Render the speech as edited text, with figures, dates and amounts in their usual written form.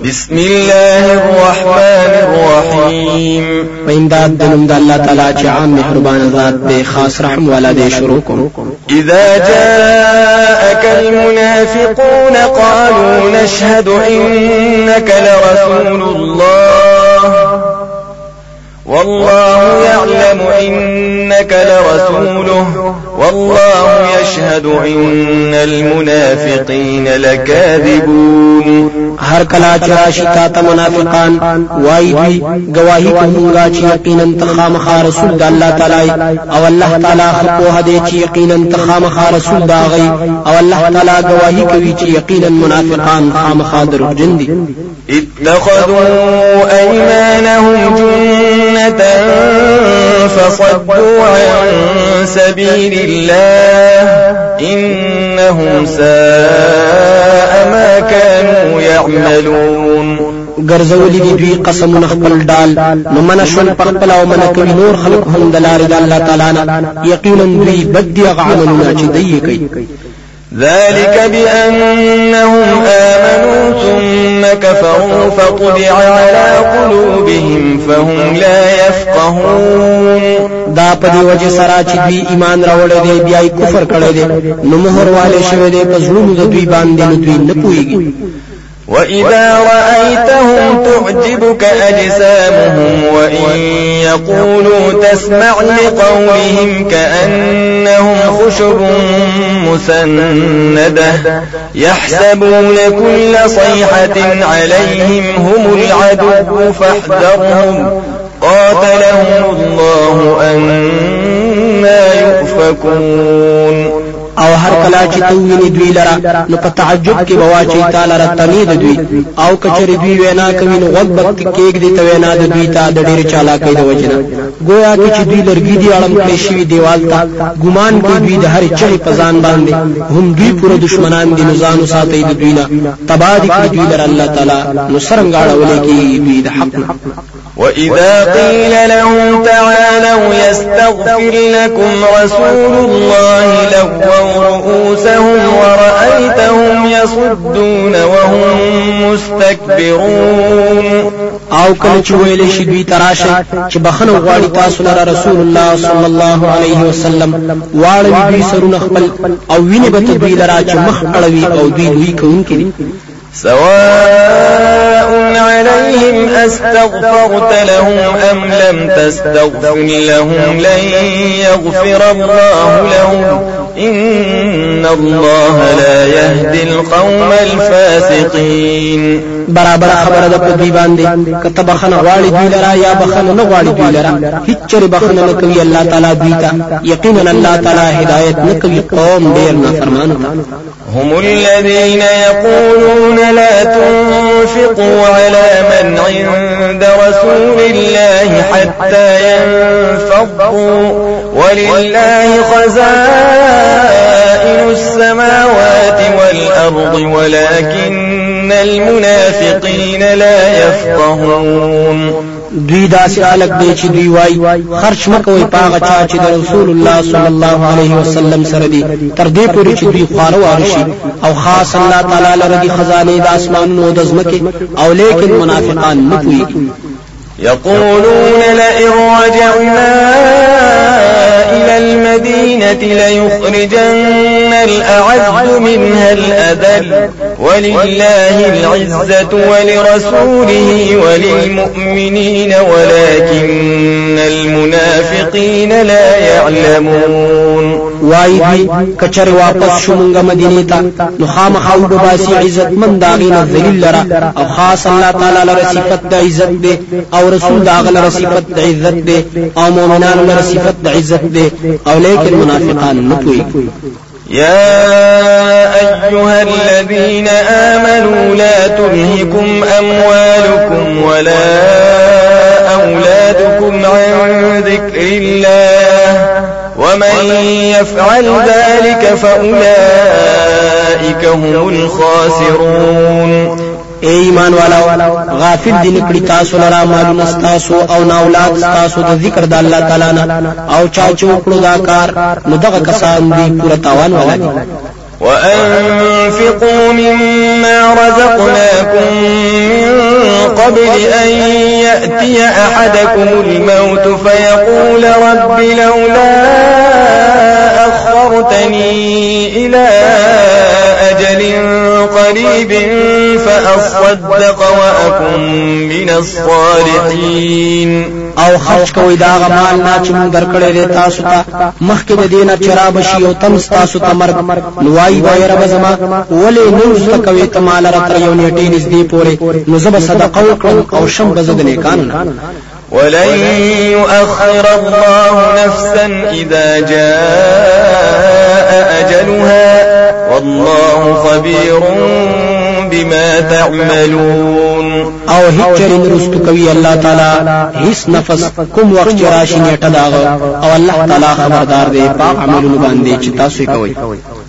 بسم الله الرحمن الرحيم وإمداد دنم دا الله تعالى چه عام مهربان ذات دے خاص رحم والا دے شروع کن. إذا جاءك المنافقون قالوا نشهد إنك لرسول الله والله يعلم إنك لرسوله والله يشهد إن المنافقين لكاذبون. هر کلا چراشی تا منافقان وای دی گواہی کومگا چې یقینا تخامخا رسول د الله تعالی او الله تعالی خپو هدي چې یقینا تخامخا رسول دا غي او الله تعالی گواہی کوي چې یقینا منافقان خامخا دروغجن دي. اتخذوا أيمانهم جنة فصدوا عن سبيل الله إنهم ساء ما كانوا يعملون. ګرځولې دي دوی قسمونه خپل ډال نو منشل پخپل او منکوي نور خلق هم د لارې د الله تعالی نه یقینا دوی بد دي عملونه چې دوی کوي. ذلك بأنهم آمنوا ثم كفروا فطبع على قلوبهم فهم لا يفقهون. دا په دې وجه سره چې دوی ایمان راوړل دي بیا یې کفر کړی دی نو مهر والے شوی دی په زړونو د دوی باندې نو دوی نه پوهیږي. وإذا رأيتهم تعجبك أجسامهم وإن يقولوا تسمع لقولهم كأنهم خشب مسندة يحسبون كل صيحة عليهم هم العدو فاحذرهم قاتلهم الله أنى يؤفكون. او هر کلا چې تویني دوی لرا نو په تعجب کې بواچي تعالی را تنید دوی او کچری دوی وینا کوي نو وقت کېګ دي ته وینا د دوی ته د ډېر چالاکۍ د وجنه گویا چې دوی لرګي دي اړم پېښوي دیوال ته ګمان کوي دوی د هر چغې په ځان باندې هم دوی پوره دشمنان دي نزانو ساتي د دوی نه تبادی کوي دوی لر الله تعالی نو سرنګاړه ولکې دوی د حق. وإذا قيل لهم تعالوا يستغفر لكم رسول الله لووا رؤوسهم ورأيتهم يصدون وهم مستكبرون. او کله چې ویل شي دوی تراشه چې بخنه غواړي تاسو لپاره رسول الله صلی الله علیه وسلم واړوي دوی سرونه خپل او ویني به دوی لپاره چې مخ اړوي او دوی کوونکي دي. سواء عليهم أستغفرت لهم أم لم تستغفر لهم لن يغفر الله لهم إن الله لا يهدي القوم الفاسقين. برابر خبره ده په دې باندې کته بخنه غواړي دوی لرا یا بخنه نه غواړي دوی لرا هیڅ بخنه نه کوي الله تعالی دوی ته یقینا الله تعالی هدایت نه کوي قوم ډیر نافرمانه. هم الذين يقولون لا تنفقوا على من عند رسول الله حتى ينفضوا ولله خزائن السماوات والأرض ولكن المنافقين لا يفقهون. دوی داسې الګ دی چې دوی وای خرج مکوې پاغه چا چې د رسول الله صلی الله علیه وسلم سره دی تر دې پورې چې دوی خارو وارشي او خاص الله تعالی لري خزانه د اسمانونو د زمکه او لیکن منافقان نه پوهیږي. يقولون لئن رجعنا إلى المدينة ليخرجن الأعز منها الأذل ولله العزة ولرسوله وللمؤمنين ولكن المنافقين لا يعلمون. وای دی کچر واپس شومنګ مدینه ته نو خامخا وباسي عزت من داغینه ذلیل لرا او خاص الله تعالی لره صفت د عزت دی او رسول داغه لره صفت د عزت دی او مؤمنان لره صفت د عزت دی او لیکن منافقان نه کوي. يا أيها الذين آمنوا لا تلهكم أموالكم ولا أولادكم عن ذكر الله ومن يفعل ذلك فأولئك هم الخاسرون. اے ایمان والاو غافل دي نکړي تاسو لرا مالونه تاسو او اولاد تاسو د ذکر د الله تعالی نه او چا چې وکړو دا کار نو دغه کسان دي پوره تاوان ولا دي. وأنفقوا مما رزقناكم من قبل أن يأتي أحدكم الموت فيقول رب لولا أخرتني إلى أجل قريب فأصدق وأكن من الصالحين او خرج کوي دا غمال نه چې مونږ درکړې دي تاسو ته مخکې د دینه چراب شي او تم تاسو ته مرګ نوای وای رب زما ولې نو زکوي ته مال را تر یو نیټې نږدې پورې نو زب صدقه وکړم او شم بزد نه قانون ولن يؤخر الله نفسا إذا جاء أجلها والله خبير بما تعملون او هچرین رستو کوي الله تعالی هیڅ نفس کوم وخت راشي نیټه داغ او الله تعالی خبردار دی په عملونو باندې چې تاسو کوي